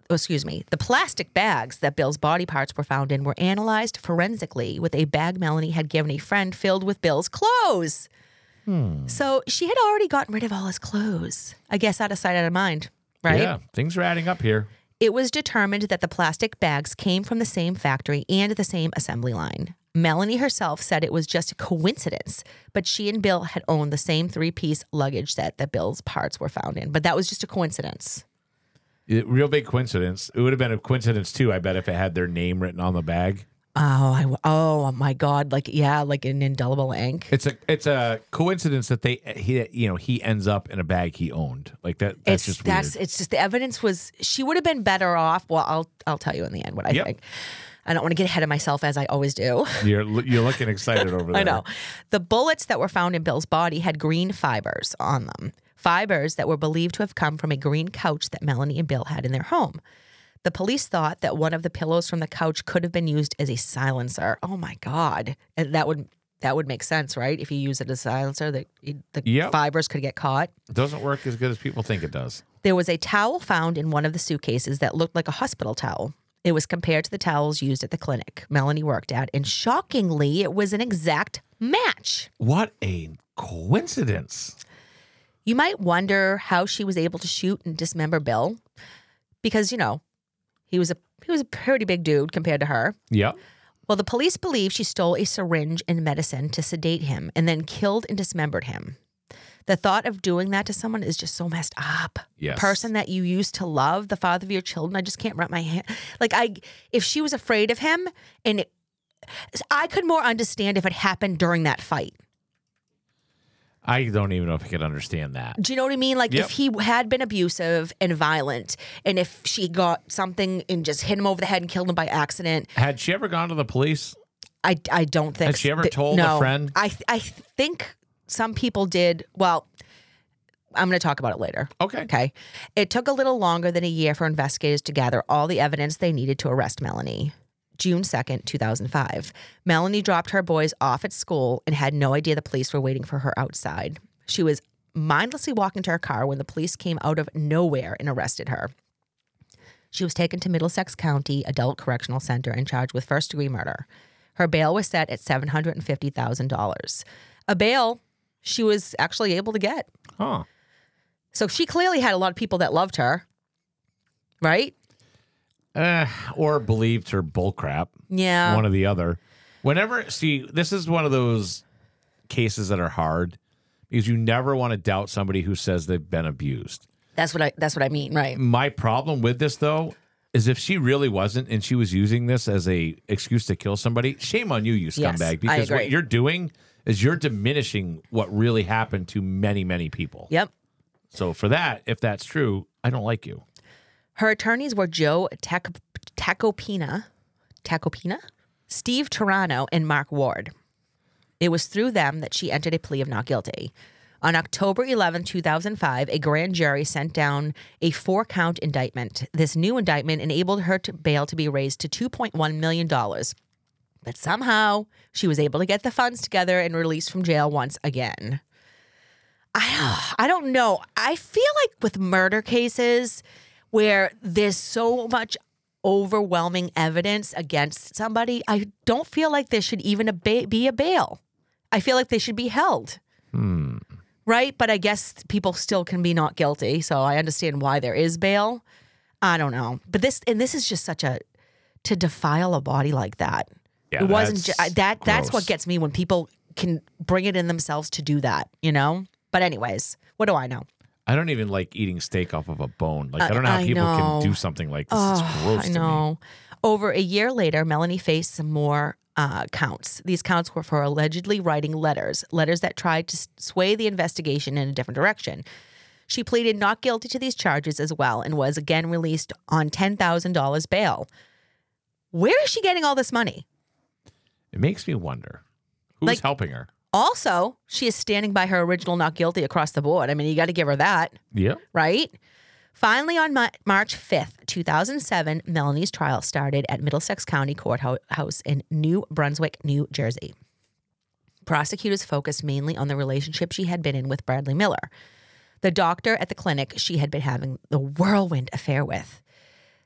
the plastic bags that Bill's body parts were found in were analyzed forensically with a bag Melanie had given a friend filled with Bill's clothes. So she had already gotten rid of all his clothes. I guess out of sight, out of mind, right? Yeah, things are adding up here. It was determined that the plastic bags came from the same factory and the same assembly line. Melanie herself said it was just a coincidence, but she and Bill had owned the same 3-piece luggage set that Bill's parts were found in. But that was just a coincidence. Real big coincidence. It would have been a coincidence too, I bet, if it had their name written on the bag. Oh my God! Like in indelible ink. It's a coincidence that he ends up in a bag he owned. Like that. That's just weird. It's just the evidence was she would have been better off. Well, I'll tell you in the end what I think. I don't want to get ahead of myself as I always do. You're looking excited over there. I know. The bullets that were found in Bill's body had green fibers on them. Fibers that were believed to have come from a green couch that Melanie and Bill had in their home. The police thought that one of the pillows from the couch could have been used as a silencer. Oh my God. And that would make sense, right? If you use it as a silencer, the fibers could get caught. It doesn't work as good as people think it does. There was a towel found in one of the suitcases that looked like a hospital towel. It was compared to the towels used at the clinic Melanie worked at, and shockingly, it was an exact match. What a coincidence. You might wonder how she was able to shoot and dismember Bill, because, he was a pretty big dude compared to her. Yeah. Well, the police believe she stole a syringe and medicine to sedate him and then killed and dismembered him. The thought of doing that to someone is just so messed up. Yes. Person that you used to love, the father of your children, I just can't wrap my hand. If she was afraid of him, I could more understand if it happened during that fight. I don't even know if I could understand that. Do you know what I mean? If he had been abusive and violent, and if she got something and just hit him over the head and killed him by accident. Had she ever gone to the police? I don't think. Had she ever told a friend? I think some people did. Well, I'm going to talk about it later. Okay. It took a little longer than a year for investigators to gather all the evidence they needed to arrest Melanie. June 2nd, 2005. Melanie dropped her boys off at school and had no idea the police were waiting for her outside. She was mindlessly walking to her car when the police came out of nowhere and arrested her. She was taken to Middlesex County Adult Correctional Center and charged with first-degree murder. Her bail was set at $750,000. A bail she was actually able to get. Huh. So she clearly had a lot of people that loved her, right? Or believed her bullcrap. Yeah. One or the other. This is one of those cases that are hard because you never want to doubt somebody who says they've been abused. That's what I mean, right? My problem with this, though, is if she really wasn't and she was using this as a excuse to kill somebody, shame on you, you scumbag. Yes, because I agree. what you're doing is you're diminishing what really happened to many, many people. Yep. So for that, if that's true, I don't like you. Her attorneys were Joe Tacopina, Steve Turano, and Mark Ward. It was through them that she entered a plea of not guilty. On October 11, 2005, a grand jury sent down a 4-count indictment. This new indictment enabled her bail to be raised to $2.1 million. But somehow, she was able to get the funds together and released from jail once again. I don't know. I feel like with murder cases where there's so much overwhelming evidence against somebody, I don't feel like there should even be a bail. I feel like they should be held. Right? But I guess people still can be not guilty, so I understand why there is bail. I don't know. But this is just to defile a body like that. Yeah, it wasn't that's gross. what gets me when people can bring it in themselves to do that, But anyways, what do I know? I don't even like eating steak off of a bone. I don't know how people can do something like this. It's gross to me. I know. Over a year later, Melanie faced some more counts. These counts were for allegedly writing letters that tried to sway the investigation in a different direction. She pleaded not guilty to these charges as well and was again released on $10,000 bail. Where is she getting all this money? It makes me wonder. Who's helping her? Also, she is standing by her original not guilty across the board. I mean, you got to give her that. Yeah. Right? Finally, on March 5th, 2007, Melanie's trial started at Middlesex County Courthouse in New Brunswick, New Jersey. Prosecutors focused mainly on the relationship she had been in with Bradley Miller, the doctor at the clinic she had been having the whirlwind affair with.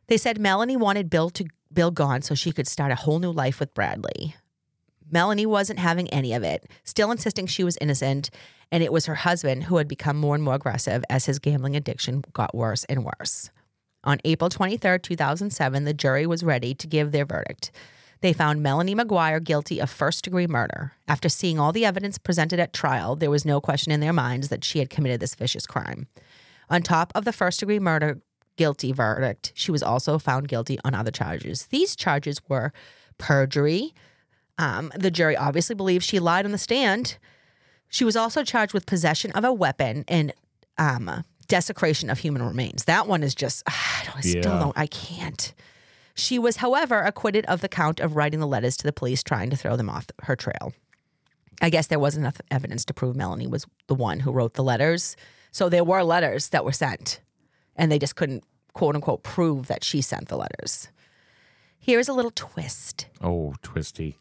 They said Melanie wanted Bill gone so she could start a whole new life with Bradley. Melanie wasn't having any of it, still insisting she was innocent, and it was her husband who had become more and more aggressive as his gambling addiction got worse and worse. On April 23rd, 2007, the jury was ready to give their verdict. They found Melanie McGuire guilty of first-degree murder. After seeing all the evidence presented at trial, there was no question in their minds that she had committed this vicious crime. On top of the first-degree murder guilty verdict, she was also found guilty on other charges. These charges were perjury. The jury obviously believes she lied on the stand. She was also charged with possession of a weapon and desecration of human remains. That one is just, I can't. She was, however, acquitted of the count of writing the letters to the police trying to throw them off her trail. I guess there wasn't enough evidence to prove Melanie was the one who wrote the letters. So there were letters that were sent, and they just couldn't, quote unquote, prove that she sent the letters. Here's a little twist. Oh, twisty.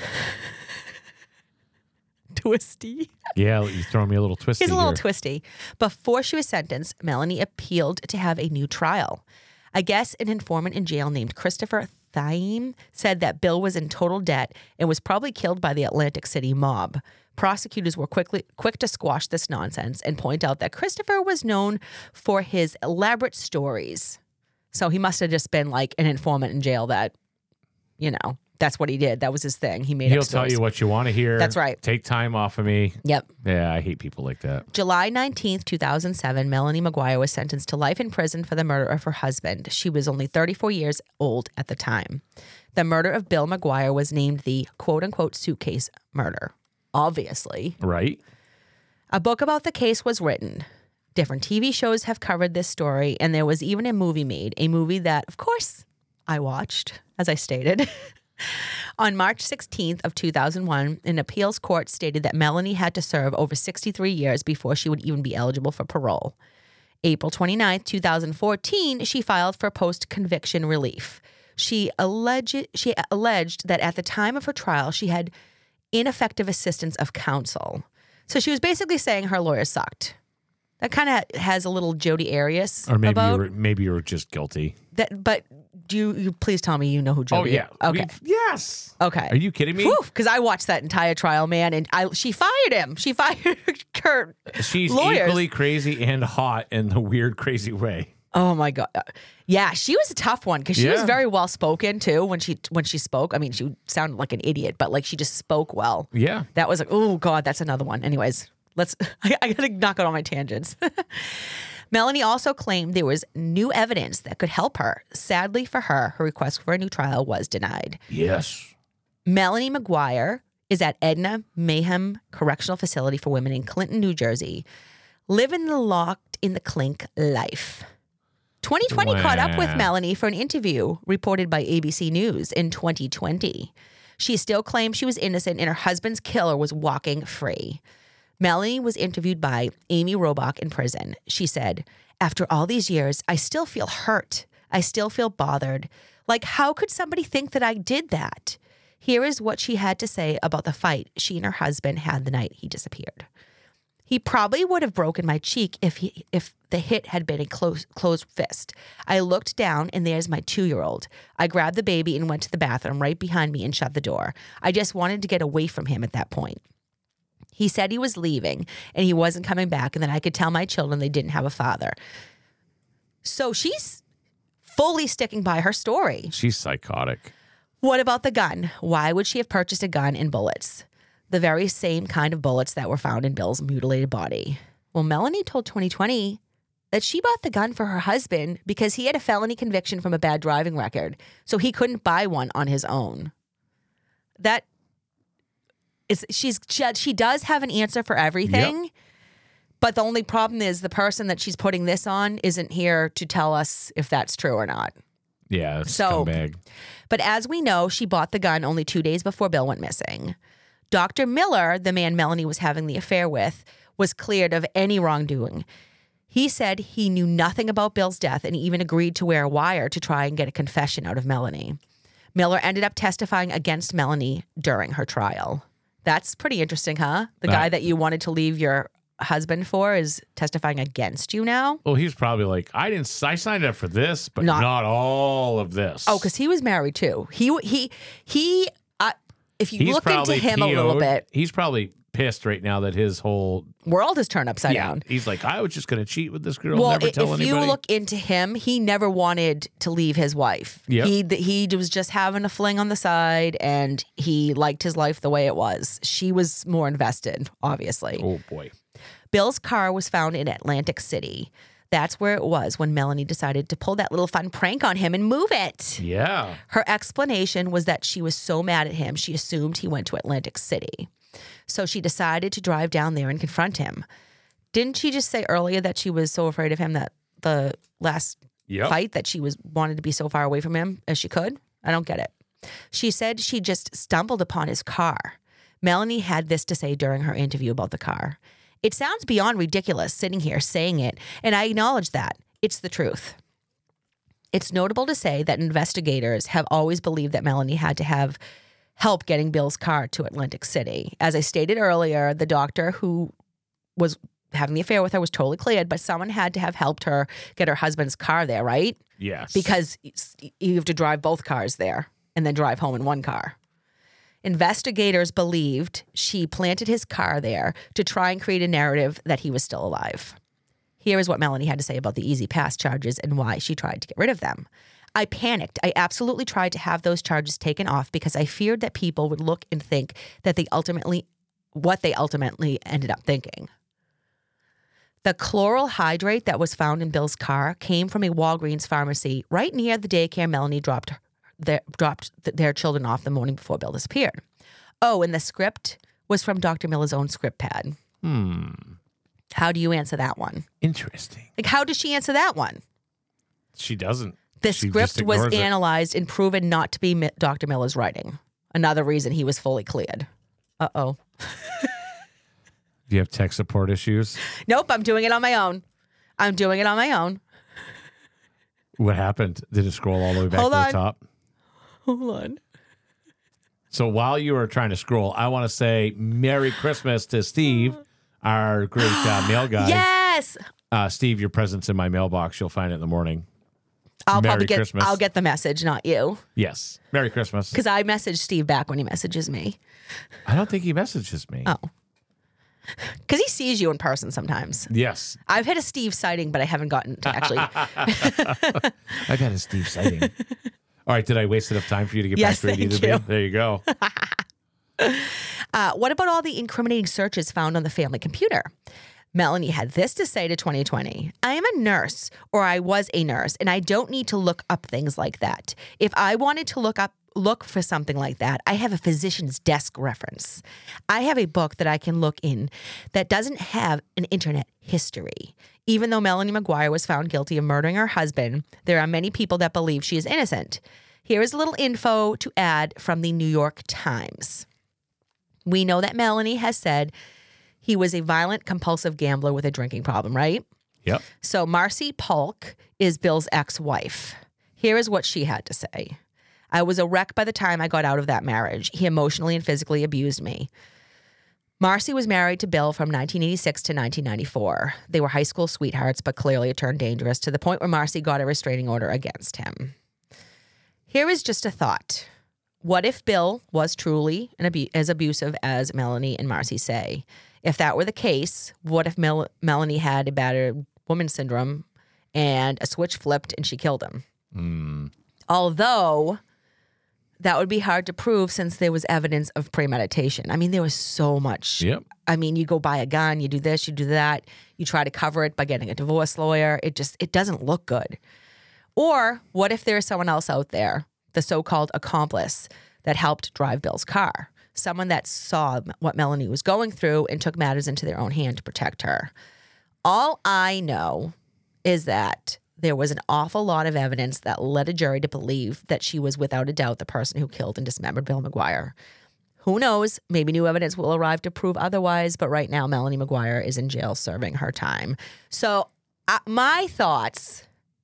Twisty. Yeah, you throw me a little twisty. Here's a little here. twisty. Before she was sentenced, Melanie appealed to have a new trial. I guess an informant in jail named Christopher Thaim said that Bill was in total debt and was probably killed by the Atlantic City mob. Prosecutors were quick to squash this nonsense and point out that Christopher was known for his elaborate stories. So he must have just been like an informant in jail that, that's what he did. That was his thing. He'll tell you what you want to hear. That's right. Take time off of me. Yep. Yeah, I hate people like that. July 19th, 2007, Melanie McGuire was sentenced to life in prison for the murder of her husband. She was only 34 years old at the time. The murder of Bill McGuire was named the quote-unquote suitcase murder. Obviously. Right. A book about the case was written. Different TV shows have covered this story, and there was even a movie made, a movie that, of course, I watched, as I stated. On March 16th of 2001, an appeals court stated that Melanie had to serve over 63 years before she would even be eligible for parole. April 29th, 2014, she filed for post-conviction relief. She alleged that at the time of her trial, she had ineffective assistance of counsel. So she was basically saying her lawyer sucked. That kind of has a little Jodi Arias Or maybe about. maybe you were just guilty. But do you please tell me you know who Jodi is? Okay. Yes. Okay. Are you kidding me? Because I watched that entire trial, man, and she fired him. She fired her She's lawyers. equally crazy and hot in the weird, crazy way. Oh my God. Yeah, she was a tough one because she was Yeah. very well spoken too when she spoke. I mean, she sounded like an idiot, but like she just spoke well. Yeah. That was like, oh God, that's another one. Anyways, I gotta knock out all my tangents. Melanie also claimed there was new evidence that could help her. Sadly for her request for a new trial was denied. Yes. Melanie McGuire is at Edna Mayhem Correctional Facility for Women in Clinton, New Jersey, living the locked in the clink life. 2020 caught up with Melanie for an interview reported by ABC News in 2020. She still claims she was innocent and her husband's killer was walking free. Melanie was interviewed by Amy Robach in prison. She said, "After all these years, I still feel hurt. I still feel bothered. Like, how could somebody think that I did that?" Here is what she had to say about the fight she and her husband had the night he disappeared. "He probably would have broken my cheek if the hit had been a closed fist. I looked down and there's my 2-year-old. I grabbed the baby and went to the bathroom right behind me and shut the door. I just wanted to get away from him at that point. He said he was leaving and he wasn't coming back and then I could tell my children they didn't have a father." So she's fully sticking by her story. She's psychotic. What about the gun? Why would she have purchased a gun and bullets? The very same kind of bullets that were found in Bill's mutilated body. Well, Melanie told 2020 that she bought the gun for her husband because he had a felony conviction from a bad driving record, so he couldn't buy one on his own. She does have an answer for everything, Yep. but the only problem is the person that she's putting this on isn't here to tell us if that's true or not. Yeah, So- scumbag. But as we know, she bought the gun only 2 days before Bill went missing. Dr. Miller, the man Melanie was having the affair with, was cleared of any wrongdoing. He said he knew nothing about Bill's death and even agreed to wear a wire to try and get a confession out of Melanie. Miller ended up testifying against Melanie during her trial. That's pretty interesting, huh? The guy that you wanted to leave your husband for is testifying against you now. Well, he's probably like, I signed up for this, but not all of this. Oh, because he was married too. He. If you look into him a little bit, he's probably pissed right now that his whole world is turned upside down. He's like, I was just going to cheat with this girl. Well, never tell anybody. If you look into him, he never wanted to leave his wife. Yep. He was just having a fling on the side, and he liked his life the way it was. She was more invested, obviously. Oh boy. Bill's car was found in Atlantic City. That's where it was when Melanie decided to pull that little fun prank on him and move it. Yeah. Her explanation was that she was so mad at him, she assumed he went to Atlantic City. So she decided to drive down there and confront him. Didn't she just say earlier that she was so afraid of him that the last fight that she wanted to be so far away from him as she could? I don't get it. She said she just stumbled upon his car. Melanie had this to say during her interview about the car. It sounds beyond ridiculous sitting here saying it, and I acknowledge that. It's the truth. It's notable to say that investigators have always believed that Melanie had to have help getting Bill's car to Atlantic City. As I stated earlier, the doctor who was having the affair with her was totally cleared, but someone had to have helped her get her husband's car there, right? Yes. Because you have to drive both cars there and then drive home in one car. Investigators believed she planted his car there to try and create a narrative that he was still alive. Here is what Melanie had to say about the Easy Pass charges and why she tried to get rid of them. I panicked. I absolutely tried to have those charges taken off because I feared that people would look and think that what they ultimately ended up thinking. The chloral hydrate that was found in Bill's car came from a Walgreens pharmacy right near the daycare Melanie dropped their children off the morning before Bill disappeared. Oh, and the script was from Dr. Miller's own script pad. How do you answer that one? Interesting. Like, how does she answer that one? She doesn't. The script was analyzed and proven not to be Dr. Miller's writing. Another reason he was fully cleared. Uh-oh. Do you have tech support issues? Nope, I'm doing it on my own. What happened? Did it scroll all the way back to the top? Hold on. So while you were trying to scroll, I want to say Merry Christmas to Steve, our great mail guy. Yes. Steve, your present's in my mailbox. You'll find it in the morning. I'll get the message, not you. Yes. Merry Christmas. Because I message Steve back when he messages me. I don't think he messages me. Oh. Because he sees you in person sometimes. Yes. I've had a Steve sighting, but I haven't gotten to actually. I've had a Steve sighting. All right. Did I waste enough time for you to get back to it either? You. There you go. What about all the incriminating searches found on the family computer? Melanie had this to say to 2020. I am a nurse, or I was a nurse, and I don't need to look up things like that. If I wanted to look for something like that, I have a physician's desk reference. I have a book that I can look in that doesn't have an internet history. Even though Melanie McGuire was found guilty of murdering her husband, there are many people that believe she is innocent. Here is a little info to add from the New York Times. We know that Melanie has said he was a violent, compulsive gambler with a drinking problem, right? Yep. So Marcy Polk is Bill's ex-wife. Here is what she had to say. I was a wreck by the time I got out of that marriage. He emotionally and physically abused me. Marcy was married to Bill from 1986 to 1994. They were high school sweethearts, but clearly it turned dangerous to the point where Marcy got a restraining order against him. Here is just a thought. What if Bill was truly as abusive as Melanie and Marcy say? If that were the case, what if Melanie had a battered woman syndrome and a switch flipped and she killed him? Although that would be hard to prove since there was evidence of premeditation. I mean, there was so much. Yep. I mean, you go buy a gun, you do this, you do that. You try to cover it by getting a divorce lawyer. It doesn't look good. Or what if there's someone else out there, the so-called accomplice that helped drive Bill's car? Someone that saw what Melanie was going through and took matters into their own hand to protect her. All I know is that there was an awful lot of evidence that led a jury to believe that she was without a doubt the person who killed and dismembered Bill McGuire. Who knows? Maybe new evidence will arrive to prove otherwise, but right now Melanie McGuire is in jail serving her time. So my thoughts...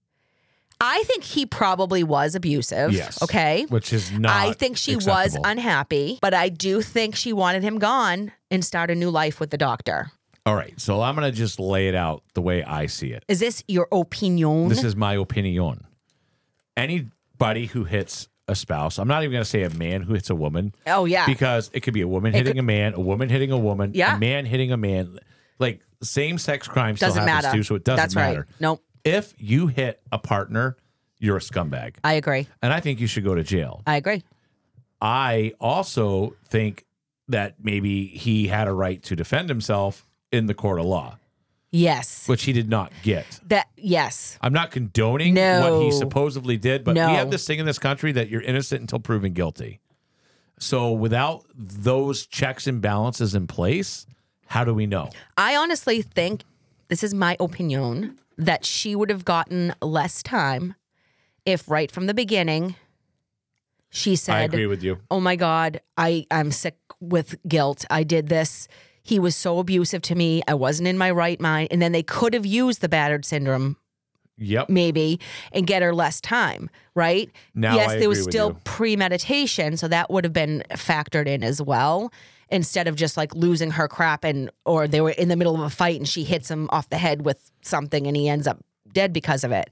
I think he probably was abusive. Yes. Okay. Which is not I think she was unhappy, but I do think she wanted him gone and start a new life with the doctor. All right. So I'm going to just lay it out the way I see it. Is this your opinion? This is my opinion. Anybody who hits a spouse, I'm not even going to say a man who hits a woman. Oh, yeah. Because it could be a woman hitting a man, a woman hitting a woman, Yeah. a man hitting a man. Like same-sex crime still Doesn't happens matter. too, so it doesn't That's matter. right. Nope. If you hit a partner, you're a scumbag. I agree. And I think you should go to jail. I agree. I also think that maybe he had a right to defend himself in the court of law, Yes. which he did not get. Yes. I'm not condoning No. what he supposedly did, but No. we have this thing in this country that you're innocent until proven guilty. So without those checks and balances in place, how do we know? I honestly think, this is my opinion, that she would have gotten less time if right from the beginning she said, I agree with you. oh my God, I'm sick with guilt. I did this. He was so abusive to me. I wasn't in my right mind. And then they could have used the battered syndrome Yep. maybe and get her less time, right? Now yes, I there was agree with still you. premeditation, so that would have been factored in as well. Instead of just like losing her crap or they were in the middle of a fight and she hits him off the head with something and he ends up dead because of it.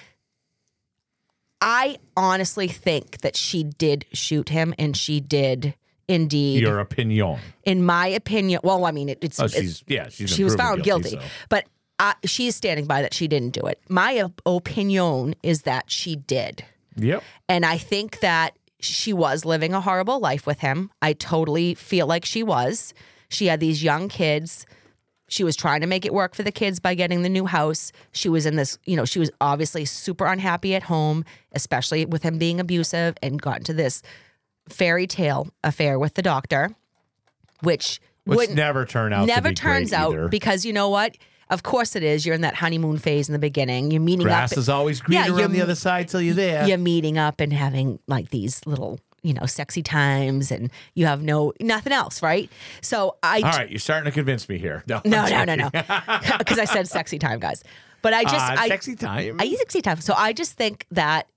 I honestly think that she did shoot him and she did indeed. Your opinion. In my opinion, well, I mean, it's Oh, she's been she was proven found guilty, so. but she is standing by that she didn't do it. My opinion is that she did. Yep. And I think that she was living a horrible life with him. I totally feel like she was. She had these young kids. She was trying to make it work for the kids by getting the new house. She was in this, she was obviously super unhappy at home, especially with him being abusive, and got into this fairy tale affair with the doctor, which wouldn't never turn out never to be turns great out either. because you know what? Of course it is. You're in that honeymoon phase in the beginning. You're meeting Grass up. is always greener you're on the other side till you're there. You're meeting up and having like these little, sexy times, and you have nothing else, right? So All right, you're starting to convince me here. No. Because I said sexy time, guys. But sexy time. Sexy time. So I just think that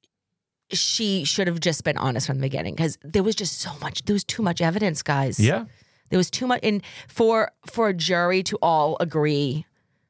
she should have just been honest from the beginning because there was just there was too much evidence, guys. Yeah. There was too much, and for a jury to all agree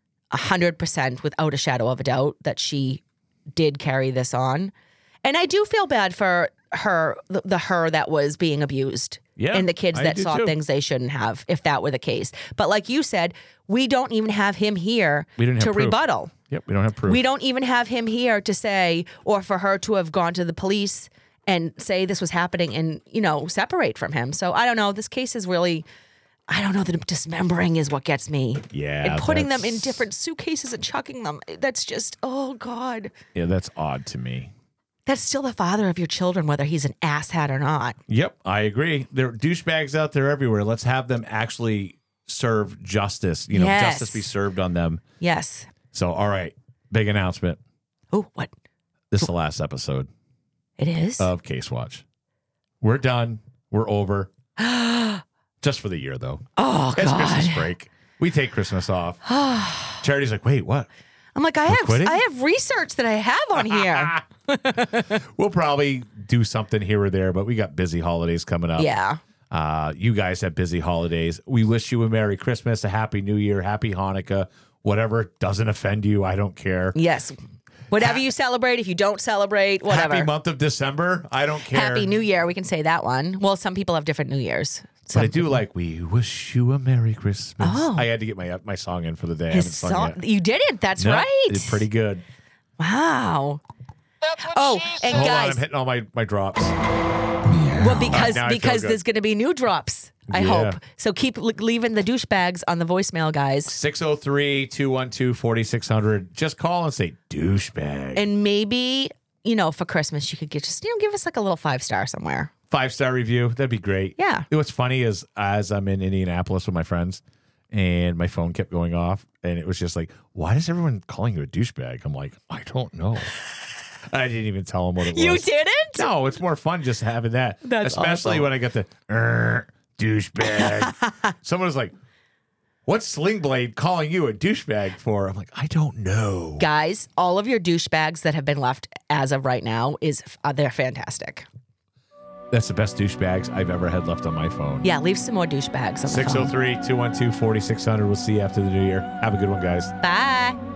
100% without a shadow of a doubt that she did carry this on. And I do feel bad for her, the her that was being abused. Yeah, and the kids I that do saw too. things they shouldn't have, if that were the case. But like you said, we don't even have him here We didn't to have proof. rebuttal. Yep, we don't have proof. We don't even have him here to say, or for her to have gone to the police and say this was happening and, separate from him. So I don't know. This case is really, I don't know, the dismembering is what gets me. Yeah, And putting them in that's- different suitcases and chucking them. That's just, oh God. Yeah, that's odd to me. That's still the father of your children, whether he's an asshat or not. Yep, I agree. There are douchebags out there everywhere. Let's have them actually serve justice. Yes. Justice be served on them. Yes. So, all right, big announcement. Oh, what? This is the last episode It is? of Case Watch. We're done. We're over. Just for the year, though. Oh, It's God. Christmas break. We take Christmas off. Charity's like, wait, what? I'm like, quitting? I have research that I have on here. We'll probably do something here or there, but we got busy holidays coming up. Yeah. You guys have busy holidays. We wish you a Merry Christmas, a Happy New Year, Happy Hanukkah, whatever doesn't offend you. I don't care. Yes. Whatever you celebrate, if you don't celebrate, whatever. Happy month of December. I don't care. Happy New Year. We can say that one. Well, some people have different New Years. But I do like, we wish you a Merry Christmas. Oh. I had to get my song in for the day. I His haven't sung song. yet. You didn't. That's No, right. It's pretty good. Wow. That's what Oh, she and said. Hold on, guys, I'm hitting all my drops. well, because now I feel good. there's going to be new drops. I Yeah. hope. So keep leaving the douchebags on the voicemail, guys. 603-212-4600. Just call and say douchebag. And maybe, for Christmas, you could give us like a little 5-star somewhere. 5-star review. That'd be great. Yeah. You know what's funny is as I'm in Indianapolis with my friends and my phone kept going off and it was just like, why is everyone calling you a douchebag? I'm like, I don't know. I didn't even tell them what it was. You didn't? No, it's more fun just having that. That's especially awesome. when I get the douchebag. Someone was like, what's Sling Blade calling you a douchebag for? I'm like, I don't know. Guys, all of your douchebags that have been left as of right now they're fantastic. That's the best douchebags I've ever had left on my phone. Yeah, leave some more douchebags on the phone. 603-212-4600. We'll see you after the new year. Have a good one, guys. Bye.